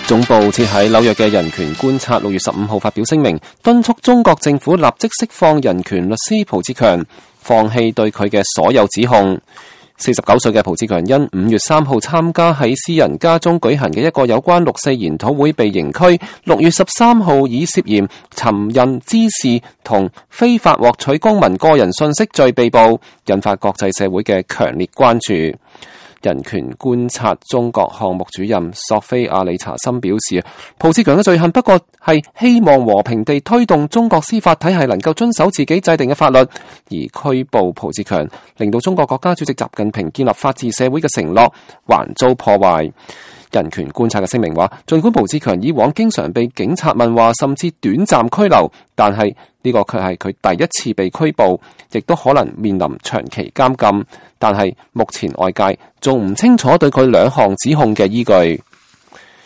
總部設喺紐約嘅人權觀察6月15號發表聲明，敦促中國政府立即釋放人權律師蒲志強，放棄對佢嘅所有指控。49歲嘅蒲志強因5月3號參加喺私人家中舉行嘅一個有關六四研討會被刑拘，6月13號以涉嫌尋釁滋事同非法獲取公民個人信息罪被捕，引發國際社會嘅強烈關注。人權觀察中國項目主任索菲亞里查森表示，蒲志強嘅罪行不過係希望和平地推動中國司法體系能夠遵守自己制定嘅法律，而拘捕蒲志強令到中國國家主席習近平建立法治社會嘅承諾還遭破壞。人權觀察嘅聲明話，儘管蒲志強以往經常被警察問話甚至短暫拘留，但係呢個卻係佢第一次被拘捕，亦都可能面臨長期監禁。但係目前外界仲唔清楚對佢兩項指控嘅依據。